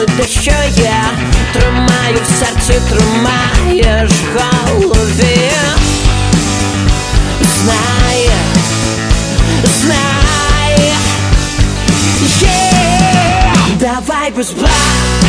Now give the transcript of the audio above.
дещо я тримаю в серці, тримаєш в голові. Знай, знай, давай без благ.